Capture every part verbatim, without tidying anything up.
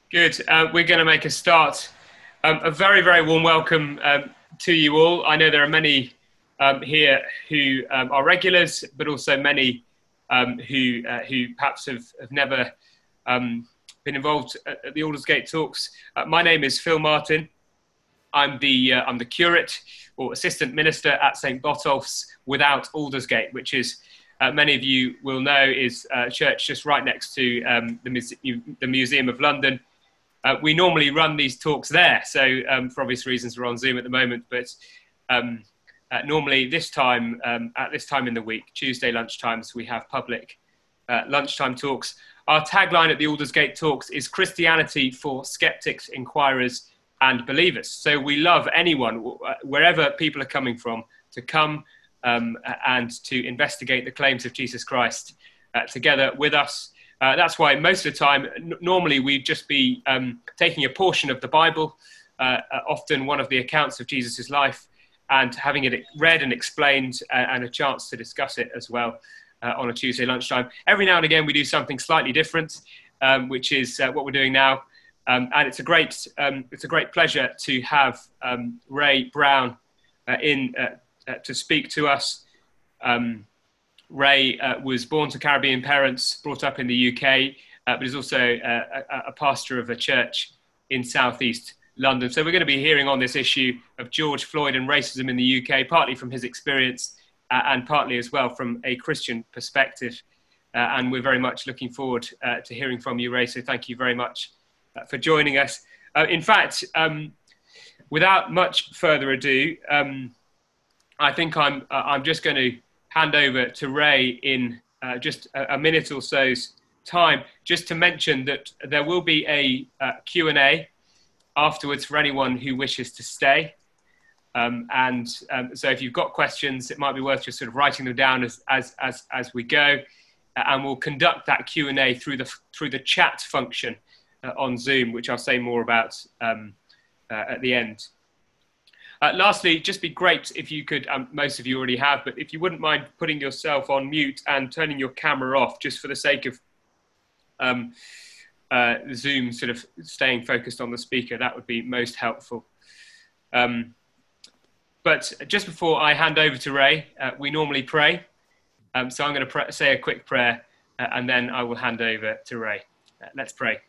Good. Uh, we're going to make a start. Um, a very, very warm welcome um, to you all. I know there are many um, here who um, are regulars, but also many um, who uh, who perhaps have, have never um, been involved at, at the Aldersgate Talks. Uh, my name is Phil Martin. I'm the uh, I'm the curate or assistant minister at Saint Botolph's without Aldersgate, which is uh, many of you will know is a church just right next to um, the, muse- the Museum of London. Uh, we normally run these talks there, so um, for obvious reasons we're on Zoom at the moment, but um, uh, normally this time, um, at this time in the week, Tuesday lunchtimes, we have public uh, lunchtime talks. Our tagline at the Aldersgate Talks is Christianity for skeptics, inquirers and believers. So we love anyone, wherever people are coming from, to come um, and to investigate the claims of Jesus Christ uh, together with us. Uh, that's why most of the time, n- normally we'd just be um, taking a portion of the Bible, uh, uh, often one of the accounts of Jesus' life, and having it read and explained uh, and a chance to discuss it as well uh, on a Tuesday lunchtime. Every now and again we do something slightly different, um, which is uh, what we're doing now. Um, and it's a great um, it's a great pleasure to have um, Ray Brown uh, in uh, uh, to speak to us. Um, Ray uh, was born to Caribbean parents, brought up in the U K, uh, but is also uh, a, a pastor of a church in southeast London. So we're going to be hearing on this issue of George Floyd and racism in the U K, partly from his experience uh, and partly as well from a Christian perspective. Uh, and we're very much looking forward uh, to hearing from you, Ray. So thank you very much uh, for joining us. Uh, in fact, um, without much further ado, um, I think I'm uh, I'm just going to hand over to Ray in uh, just a, a minute or so's time, just to mention that there will be a uh, Q and A afterwards for anyone who wishes to stay. Um, and um, so if you've got questions, it might be worth just sort of writing them down as as as, as we go. Uh, and we'll conduct that Q and A through the through the chat function uh, on Zoom, which I'll say more about um, uh, at the end. Uh, lastly, just be great if you could, um, most of you already have, but if you wouldn't mind putting yourself on mute and turning your camera off just for the sake of um, uh, Zoom sort of staying focused on the speaker, that would be most helpful. Um, but just before I hand over to Ray, uh, we normally pray. Um, so I'm going to pr- say a quick prayer uh, and then I will hand over to Ray. Uh, let's pray.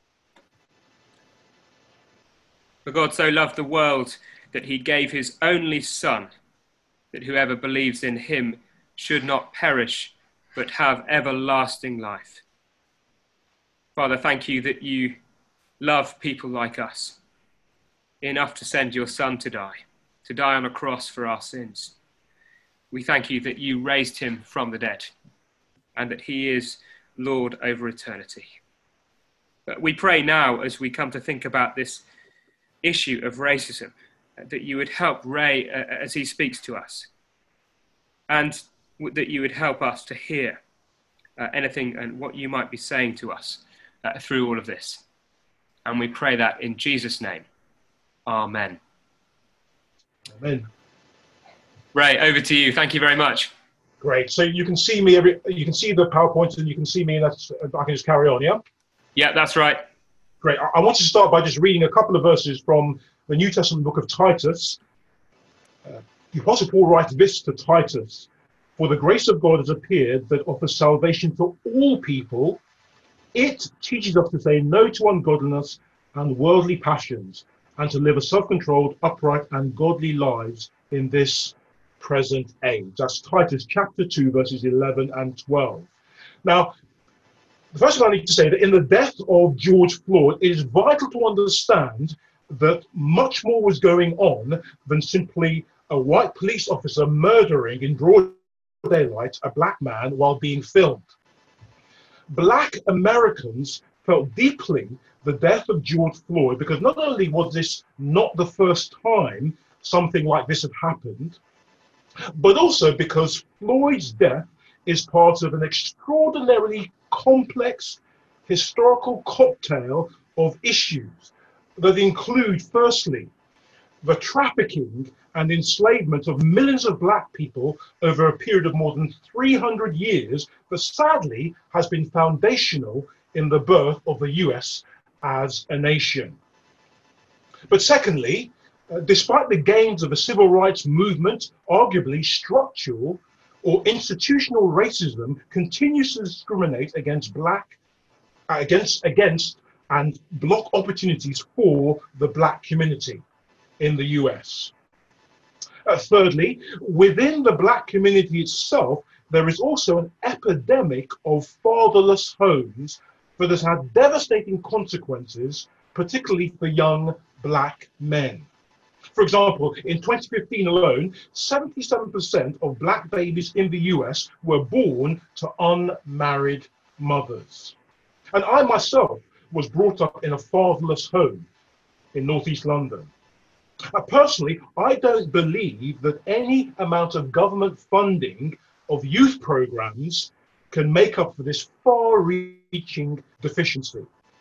For God so loved the world that he gave his only Son, that whoever believes in him should not perish, but have everlasting life. Father, thank you that you love people like us enough to send your Son to die, to die on a cross for our sins. We thank you that you raised him from the dead and that he is Lord over eternity. But we pray now, as we come to think about this issue of racism, that you would help Ray uh, as he speaks to us, and w- that you would help us to hear uh, anything and what you might be saying to us uh, through all of this. And we pray that in Jesus' name. Amen. Amen. Ray, over to you. Thank you very much. Great. So you can see me every. You can see the PowerPoint, and you can see me. And that's, I can just carry on. Yeah. Yeah, that's right. Great. I, I want to start by just reading a couple of verses from the New Testament book of Titus. Uh, the Apostle Paul writes this to Titus: "For the grace of God has appeared that offers salvation to all people. It teaches us to say no to ungodliness and worldly passions, and to live a self-controlled, upright, and godly lives in this present age." That's Titus chapter two, verses eleven and twelve. Now, the first thing I need to say that in the death of George Floyd, it is vital to understand that much more was going on than simply a white police officer murdering in broad daylight a black man while being filmed. Black Americans felt deeply the death of George Floyd because not only was this not the first time something like this had happened, but also because Floyd's death is part of an extraordinarily complex historical cocktail of issues that include, firstly, the trafficking and enslavement of millions of black people over a period of more than three hundred years that sadly has been foundational in the birth of the U S as a nation. But secondly, uh, despite the gains of a civil rights movement, arguably structural or institutional racism continues to discriminate against black, uh, against, against and block opportunities for the black community in the U S. Uh, thirdly, within the black community itself, there is also an epidemic of fatherless homes that has had devastating consequences, particularly for young black men. For example, in twenty fifteen alone, seventy-seven percent of black babies in the U S were born to unmarried mothers. And I myself was brought up in a fatherless home in northeast London. Uh, personally, I don't believe that any amount of government funding of youth programs can make up for this far-reaching deficiency.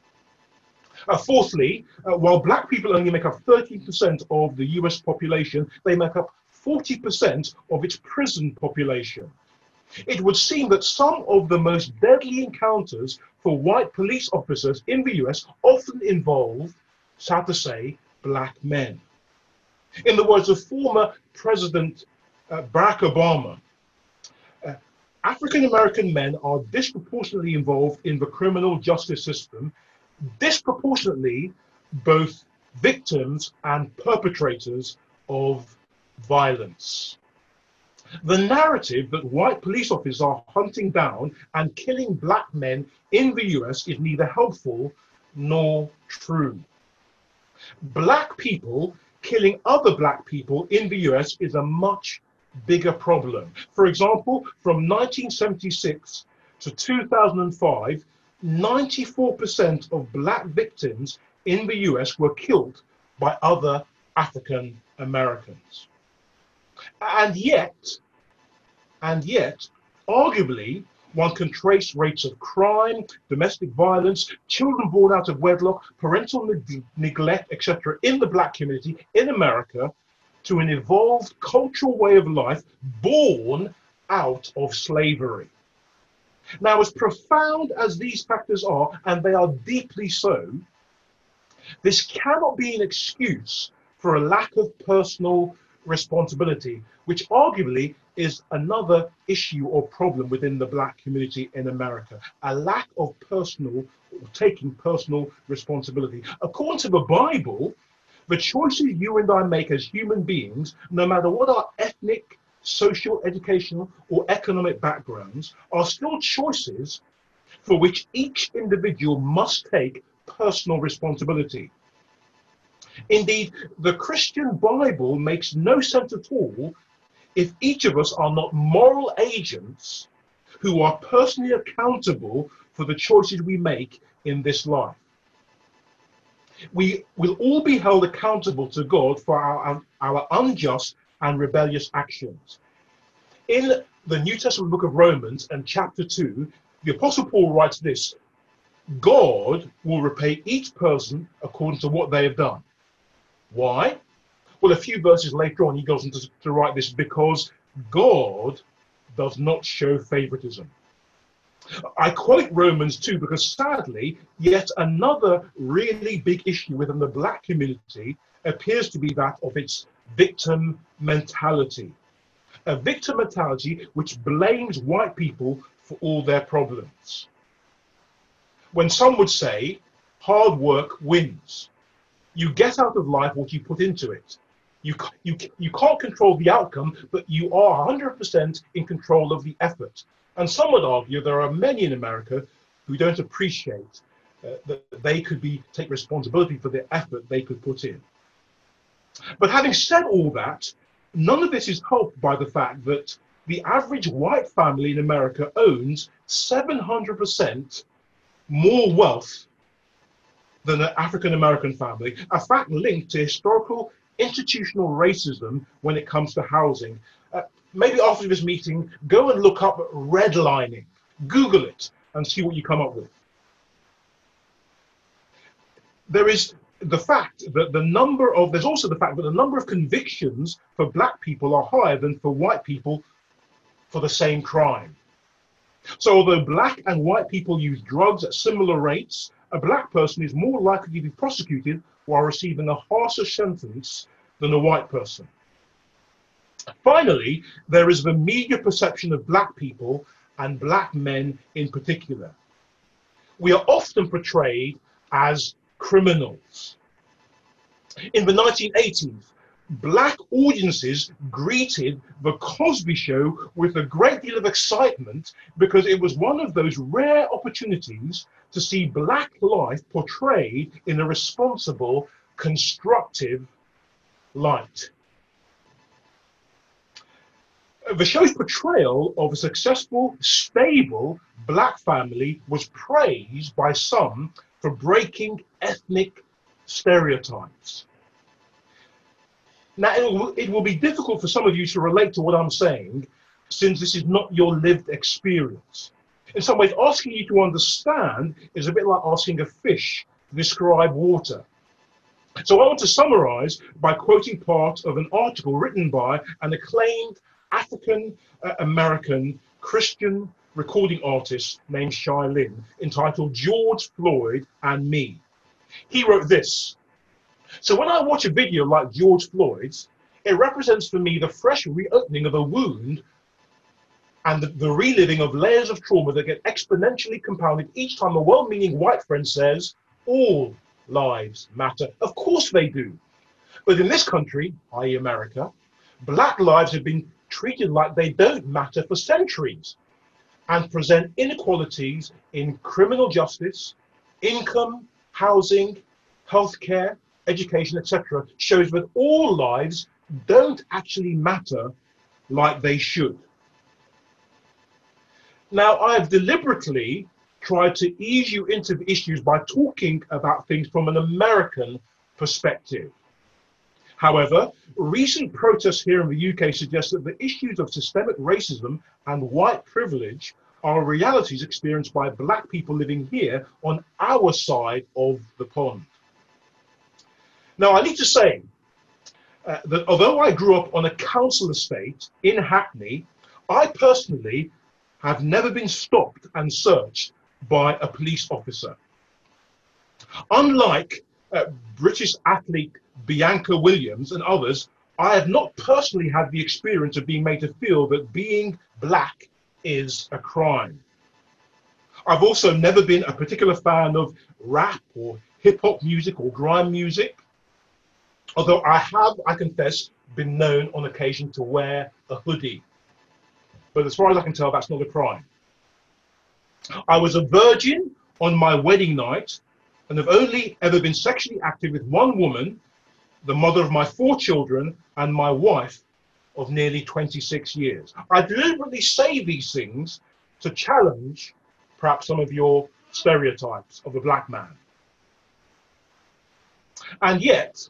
Uh, fourthly, uh, while black people only make up thirteen percent of the U S population, they make up forty percent of its prison population. It would seem that some of the most deadly encounters for white police officers in the U S often involve, sad to say, black men. In the words of former President uh, Barack Obama, uh, African American men are disproportionately involved in the criminal justice system, disproportionately both victims and perpetrators of violence. The narrative that white police officers are hunting down and killing black men in the U S is neither helpful nor true. Black people killing other black people in the U S is a much bigger problem. For example, from nineteen seventy-six to two thousand five, ninety-four percent of black victims in the U S were killed by other African Americans. And yet, and yet, arguably, one can trace rates of crime, domestic violence, children born out of wedlock, parental neg neglect, et cetera, in the black community in America to an evolved cultural way of life born out of slavery. Now, as profound as these factors are, and they are deeply so, this cannot be an excuse for a lack of personal responsibility, which arguably is another issue or problem within the black community in America, a lack of personal, or taking personal responsibility. According to the Bible, the choices you and I make as human beings, no matter what our ethnic, social, educational, or economic backgrounds, are still choices for which each individual must take personal responsibility. Indeed, the Christian Bible makes no sense at all if each of us are not moral agents who are personally accountable for the choices we make in this life. We will all be held accountable to God for our, our unjust and rebellious actions. In the New Testament book of Romans and chapter two, the Apostle Paul writes this: God will repay each person according to what they have done. Why? Well, a few verses later on, he goes on to, to write this: because God does not show favoritism. I quote Romans two because sadly, yet another really big issue within the black community appears to be that of its victim mentality. A victim mentality which blames white people for all their problems. When some would say, hard work wins. You get out of life what you put into it. You, you, you can't control the outcome, but you are one hundred percent in control of the effort. And some would argue there are many in America who don't appreciate uh, that they could be take responsibility for the effort they could put in. But having said all that, none of this is helped by the fact that the average white family in America owns seven hundred percent more wealth than an African American family, a fact linked to historical institutional racism when it comes to housing. Uh, maybe after this meeting, go and look up redlining, Google it, and see what you come up with. There is the fact that the number of, there's also the fact that the number of convictions for black people are higher than for white people for the same crime. So although black and white people use drugs at similar rates a black person is more likely to be prosecuted while receiving a harsher sentence than a white person. Finally, there is the media perception of black people and black men in particular. We are often portrayed as criminals. In the nineteen eighties, black audiences greeted The Cosby Show with a great deal of excitement because it was one of those rare opportunities to see black life portrayed in a responsible, constructive light. The show's portrayal of a successful, stable black family was praised by some for breaking ethnic stereotypes. Now, it will, it will be difficult for some of you to relate to what I'm saying, since this is not your lived experience. In some ways, asking you to understand is a bit like asking a fish to describe water. So I want to summarize by quoting part of an article written by an acclaimed African-American Christian recording artist named Shai Linne, entitled George Floyd and Me. He wrote this: "So when I watch a video like George Floyd's, it represents for me the fresh reopening of a wound and the, the reliving of layers of trauma that get exponentially compounded each time a well-meaning white friend says, 'All lives matter.' Of course they do. But in this country, that is. America, black lives have been treated like they don't matter for centuries and present inequalities in criminal justice, income, housing, healthcare, education, et cetera, shows that all lives don't actually matter like they should." Now, I've deliberately tried to ease you into the issues by talking about things from an American perspective. However, recent protests here in the U K suggest that the issues of systemic racism and white privilege are realities experienced by black people living here on our side of the pond. Now, I need to say uh, that although I grew up on a council estate in Hackney, I personally have never been stopped and searched by a police officer. Unlike uh, British athlete Bianca Williams and others, I have not personally had the experience of being made to feel that being black is a crime. I've also never been a particular fan of rap or hip hop music or grime music, although I have, I confess, been known on occasion to wear a hoodie. But as far as I can tell, that's not a crime. I was a virgin on my wedding night and have only ever been sexually active with one woman, the mother of my four children and my wife of nearly twenty-six years. I deliberately say these things to challenge perhaps some of your stereotypes of a black man. And yet,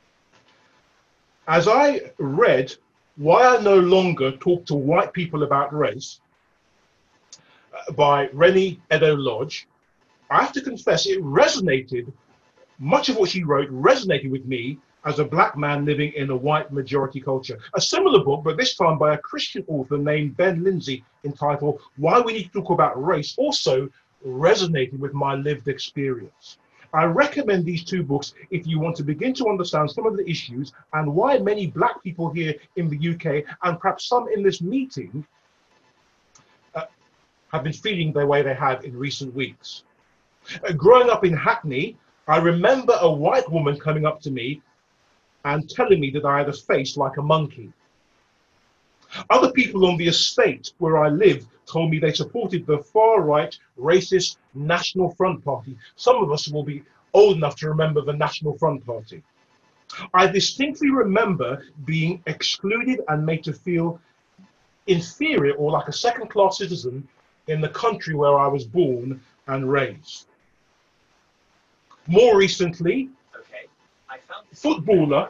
as I read Why I No Longer Talk to White People About Race uh, by Rennie Edo-Lodge, I have to confess it resonated, much of what she wrote resonated with me as a black man living in a white majority culture. A similar book, but this time by a Christian author named Ben Lindsay, entitled Why We Need to Talk About Race, also resonated with my lived experience. I recommend these two books if you want to begin to understand some of the issues and why many black people here in the U K, and perhaps some in this meeting, uh, have been feeling the way they have in recent weeks. Uh, growing up in Hackney, I remember a white woman coming up to me and telling me that I had a face like a monkey. Other people on the estate where I lived told me they supported the far-right racist National Front Party. Some of us will be old enough to remember the National Front Party. I distinctly remember being excluded and made to feel inferior or like a second-class citizen in the country where I was born and raised. More recently, okay, I found this footballer.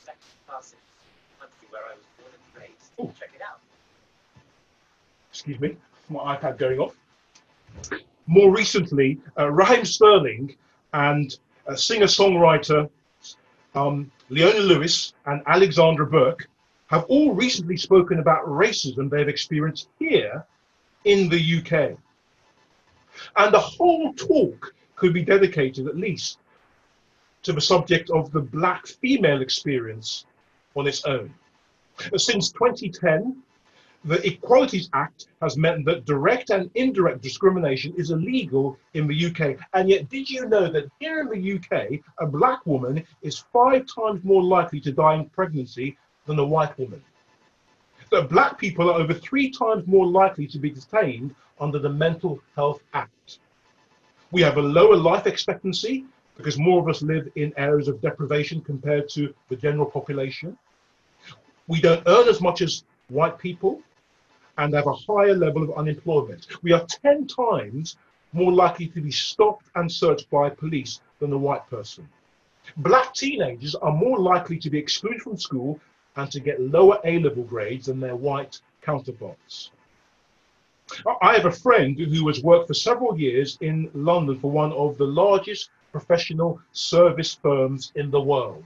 Where I was born and raised. Ooh. Check it out. Excuse me, my iPad going off. More recently, uh, Raheem Sterling and uh, singer-songwriter um, Leona Lewis and Alexandra Burke have all recently spoken about racism they've experienced here in the U K. And the whole talk could be dedicated at least to the subject of the black female experience on its own. Since twenty ten, the Equalities Act has meant that direct and indirect discrimination is illegal in the U K. And yet, did you know that here in the U K, a black woman is five times more likely to die in pregnancy than a white woman? That black people are over three times more likely to be detained under the Mental Health Act. We have a lower life expectancy because more of us live in areas of deprivation compared to the general population. We don't earn as much as white people and have a higher level of unemployment. We are ten times more likely to be stopped and searched by police than a white person. Black teenagers are more likely to be excluded from school and to get lower A-level grades than their white counterparts. I have a friend who has worked for several years in London for one of the largest professional service firms in the world.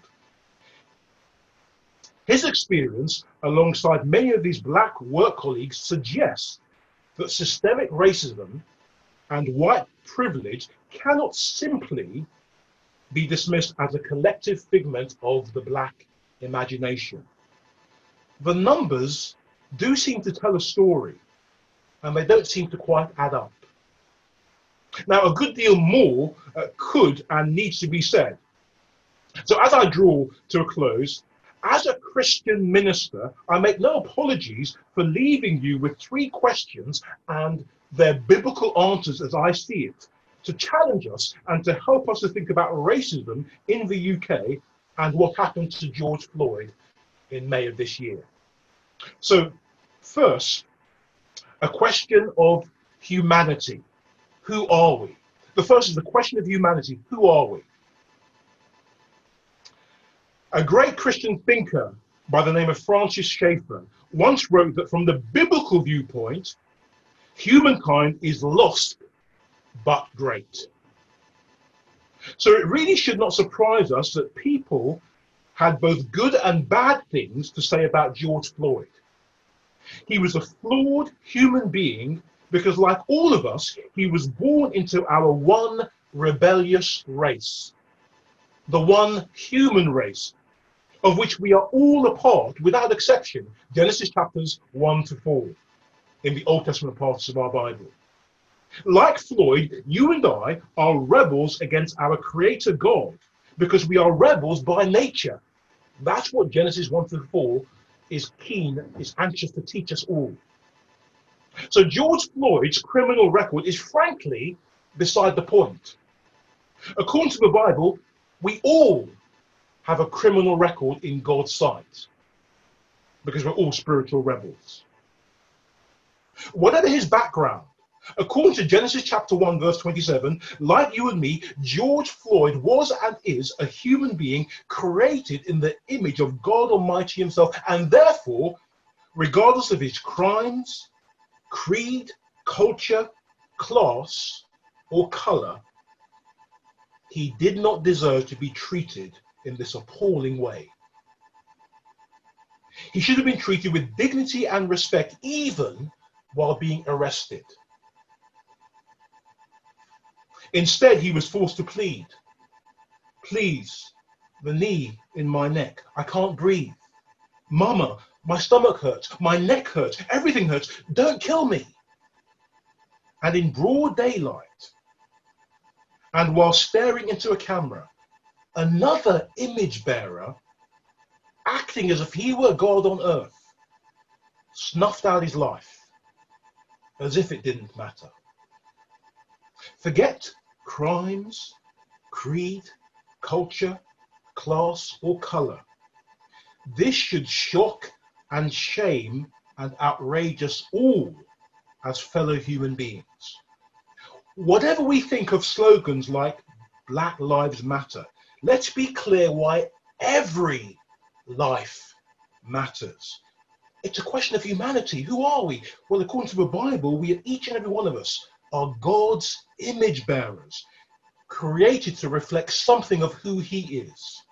His experience, alongside many of these black work colleagues, suggests that systemic racism and white privilege cannot simply be dismissed as a collective figment of the black imagination. The numbers do seem to tell a story, and they don't seem to quite add up. Now, a good deal more uh, could and needs to be said. So as I draw to a close, as a Christian minister, I make no apologies for leaving you with three questions and their biblical answers as I see it, to challenge us and to help us to think about racism in the U K and what happened to George Floyd in May of this year. So first, a question of humanity. Who are we? The first is the question of humanity. Who are we? A great Christian thinker by the name of Francis Schaeffer once wrote that from the biblical viewpoint, humankind is lost but great. So it really should not surprise us that people had both good and bad things to say about George Floyd. He was a flawed human being because, like all of us, he was born into our one rebellious race, the one human race, of which we are all a part without exception. Genesis chapters one to four in the Old Testament parts of our Bible. Like Floyd, you and I are rebels against our Creator God because we are rebels by nature. That's what Genesis one to four is keen, is anxious to teach us all. So George Floyd's criminal record is frankly beside the point. According to the Bible, we all have a criminal record in God's sight because we're all spiritual rebels. Whatever his background, according to Genesis chapter one, verse twenty-seven, like you and me, George Floyd was and is a human being created in the image of God Almighty himself, and therefore, regardless of his crimes, creed, culture, class, or color, he did not deserve to be treated in this appalling way. He should have been treated with dignity and respect even while being arrested. Instead, he was forced to plead. Please, the knee in my neck, I can't breathe. Mama, my stomach hurts, my neck hurts, everything hurts, don't kill me. And in broad daylight, and while staring into a camera, another image bearer, acting as if he were God on earth, snuffed out his life as if it didn't matter. Forget crimes, creed, culture, class, or color. This should shock and shame and outrage us all as fellow human beings. Whatever we think of slogans like Black Lives Matter, let's be clear why every life matters. It's a question of humanity. Who are we? Well, according to the Bible, we are, each and every one of us are God's image bearers, created to reflect something of who he is.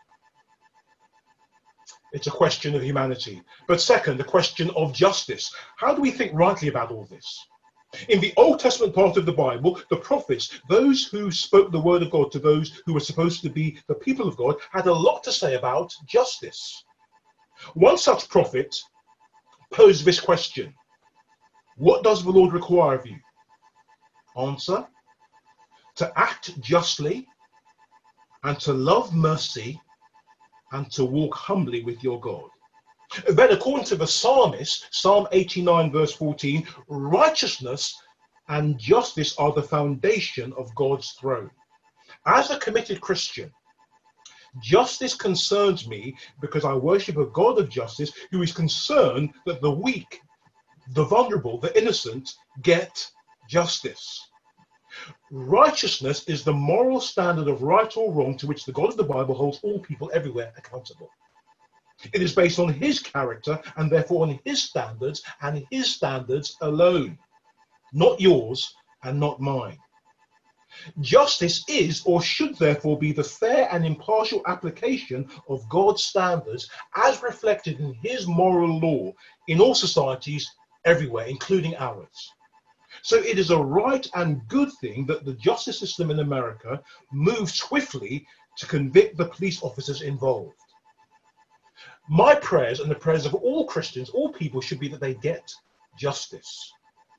It's a question of humanity. But second, a question of justice. How do we think rightly about all this? In the Old Testament part of the Bible, the prophets, those who spoke the word of God to those who were supposed to be the people of God, had a lot to say about justice. One such prophet posed this question: what does the Lord require of you? Answer: to act justly, and to love mercy, and to walk humbly with your God. Then, according to the psalmist, Psalm eighty-nine verse fourteen, righteousness and justice are the foundation of God's throne. As a committed Christian, justice concerns me because I worship a God of justice who is concerned that the weak, the vulnerable, the innocent get justice. Righteousness is the moral standard of right or wrong to which the God of the Bible holds all people everywhere accountable. It is based on his character and therefore on his standards and his standards alone, not yours and not mine. Justice is or should therefore be the fair and impartial application of God's standards as reflected in his moral law in all societies everywhere, including ours. So it is a right and good thing that the justice system in America moved swiftly to convict the police officers involved. My prayers and the prayers of all Christians, all people, should be that they get justice.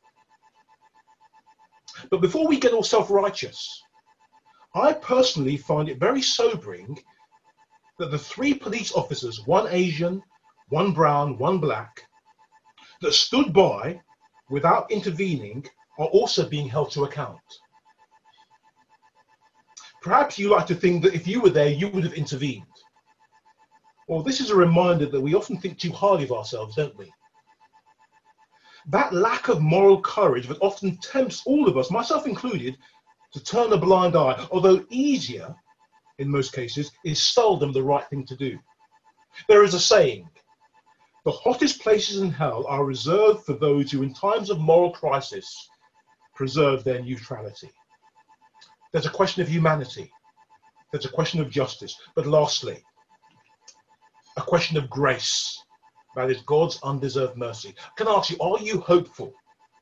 But before we get all self-righteous, I personally find it very sobering that the three police officers, one Asian, one brown, one black, that stood by without intervening are also being held to account. Perhaps you like to think that if you were there, you would have intervened. Well, this is a reminder that we often think too highly of ourselves, don't we? That lack of moral courage that often tempts all of us, myself included, to turn a blind eye, although easier in most cases, is seldom the right thing to do. There is a saying: the hottest places in hell are reserved for those who in times of moral crisis preserve their neutrality. There's a question of humanity. There's a question of justice. But lastly, a question of grace. That is God's undeserved mercy. Can I ask you, are you hopeful?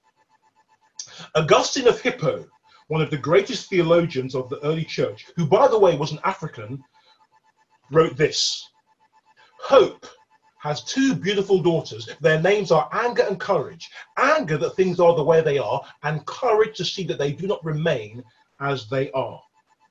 Augustine of Hippo, one of the greatest theologians of the early church, who by the way was an African, wrote this: hope has two beautiful daughters. Their names are anger and courage. Anger that things are the way they are, and courage to see that they do not remain as they are.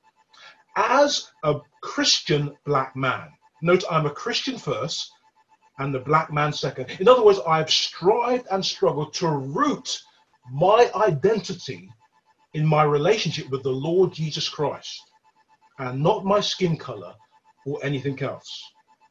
As a Christian black man, note I'm a Christian first and the black man second. In other words, I've strived and struggled to root my identity in my relationship with the Lord Jesus Christ and not my skin color or anything else.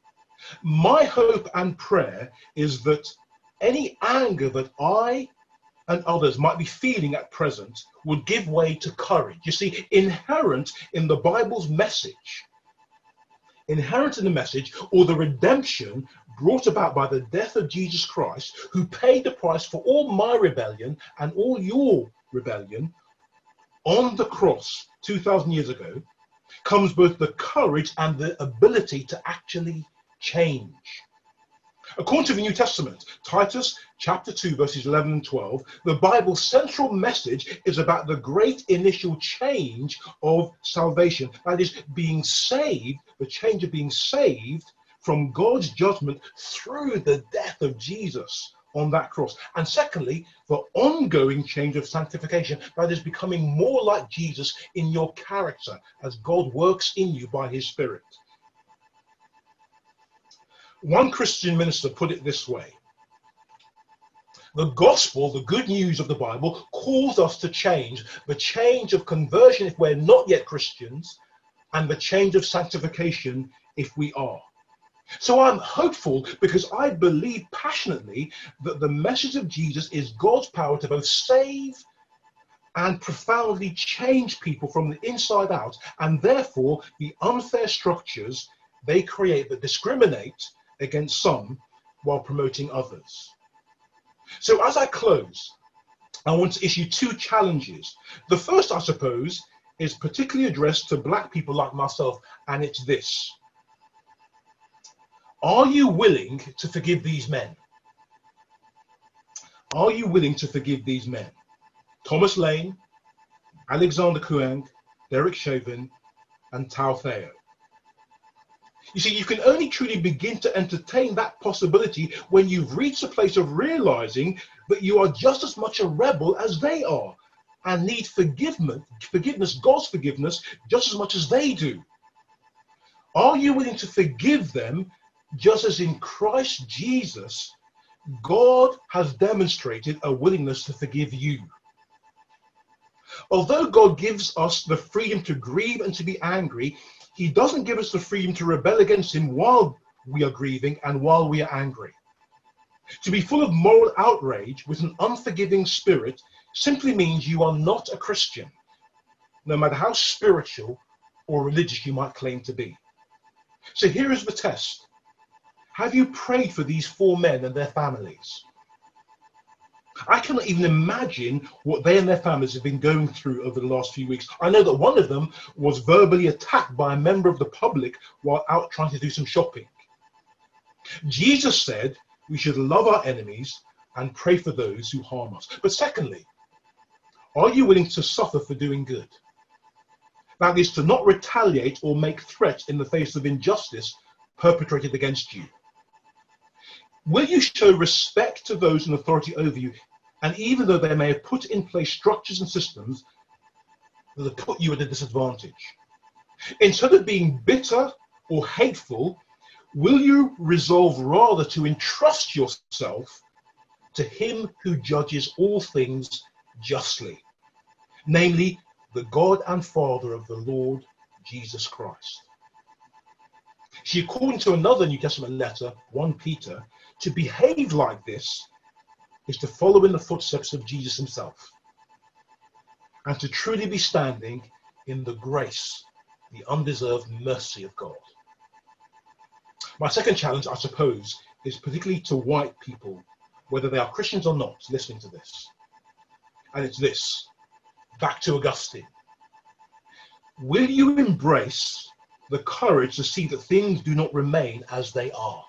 My hope and prayer is that any anger that I and others might be feeling at present would give way to courage. You see, inherent in the Bible's message, inherent in the message, or the redemption brought about by the death of Jesus Christ, who paid the price for all my rebellion and all your rebellion on the cross two thousand years ago, comes both the courage and the ability to actually change. According to the New Testament, Titus chapter two verses eleven and twelve, the Bible's central message is about the great initial change of salvation. That is, being saved, the change of being saved from God's judgment through the death of Jesus on that cross. And secondly, the ongoing change of sanctification, that is becoming more like Jesus in your character as God works in you by his Spirit. One Christian minister put it this way: the gospel, the good news of the Bible, calls us to change, the change of conversion if we're not yet Christians, and the change of sanctification if we are. So I'm hopeful because I believe passionately that the message of Jesus is God's power to both save and profoundly change people from the inside out, and therefore the unfair structures they create that discriminate against some while promoting others. So as I close, I want to issue two challenges. The first, I suppose, is particularly addressed to black people like myself, and it's this: are you willing to forgive these men? Are you willing to forgive these men? Thomas Lane, Alexander Kuang, Derek Chauvin, and Tao Theo. You see, you can only truly begin to entertain that possibility when you've reached a place of realizing that you are just as much a rebel as they are and need forgiveness, forgiveness, God's forgiveness, just as much as they do. Are you willing to forgive them just as in Christ Jesus, God has demonstrated a willingness to forgive you? Although God gives us the freedom to grieve and to be angry, he doesn't give us the freedom to rebel against him while we are grieving and while we are angry. To be full of moral outrage with an unforgiving spirit simply means you are not a Christian, no matter how spiritual or religious you might claim to be. So here is the test. Have you prayed for these four men and their families? I cannot even imagine what they and their families have been going through over the last few weeks. I know that one of them was verbally attacked by a member of the public while out trying to do some shopping. Jesus said we should love our enemies and pray for those who harm us. But secondly, are you willing to suffer for doing good? That is, to not retaliate or make threats in the face of injustice perpetrated against you. Will you show respect to those in authority over you, and even though they may have put in place structures and systems that have put you at a disadvantage? Instead of being bitter or hateful, will you resolve rather to entrust yourself to him who judges all things justly, namely the God and Father of the Lord Jesus Christ? See, according to another New Testament letter, First Peter, to behave like this is to follow in the footsteps of Jesus himself and to truly be standing in the grace, the undeserved mercy of God. My second challenge, I suppose, is particularly to white people, whether they are Christians or not, listening to this. And it's this, back to Augustine. Will you embrace the courage to see that things do not remain as they are?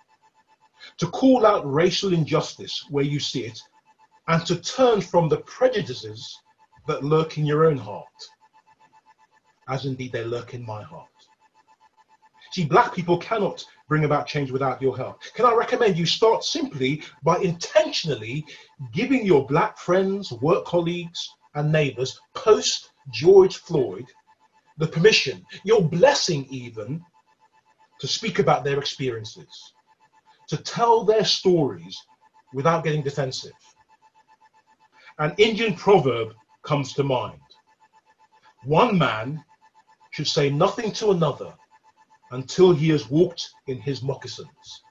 To call out racial injustice where you see it, and to turn from the prejudices that lurk in your own heart, as indeed they lurk in my heart. See, black people cannot bring about change without your help. Can I recommend you start simply by intentionally giving your black friends, work colleagues, and neighbors post George Floyd the permission, your blessing even, to speak about their experiences, to tell their stories without getting defensive. An Indian proverb comes to mind. One man should say nothing to another until he has walked in his moccasins.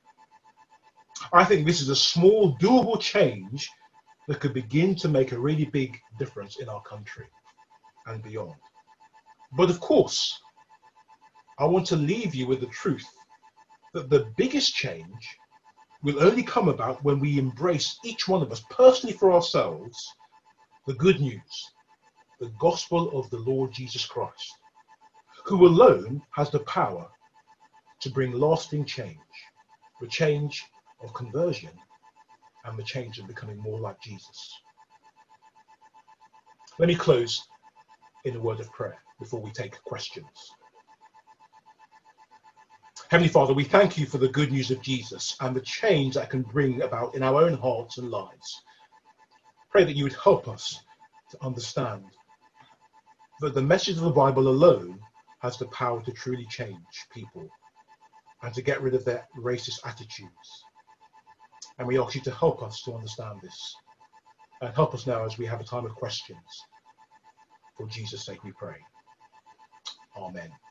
I think this is a small, doable change that could begin to make a really big difference in our country and beyond. But of course, I want to leave you with the truth that the biggest change will only come about when we embrace, each one of us personally for ourselves, the good news, the gospel of the Lord Jesus Christ, who alone has the power to bring lasting change, the change of conversion and the change of becoming more like Jesus. Let me close in a word of prayer before we take questions. Heavenly Father, we thank you for the good news of Jesus and the change that can bring about in our own hearts and lives. Pray that you would help us to understand that the message of the Bible alone has the power to truly change people and to get rid of their racist attitudes. And we ask you to help us to understand this. And help us now as we have a time of questions. For Jesus' sake we pray. Amen.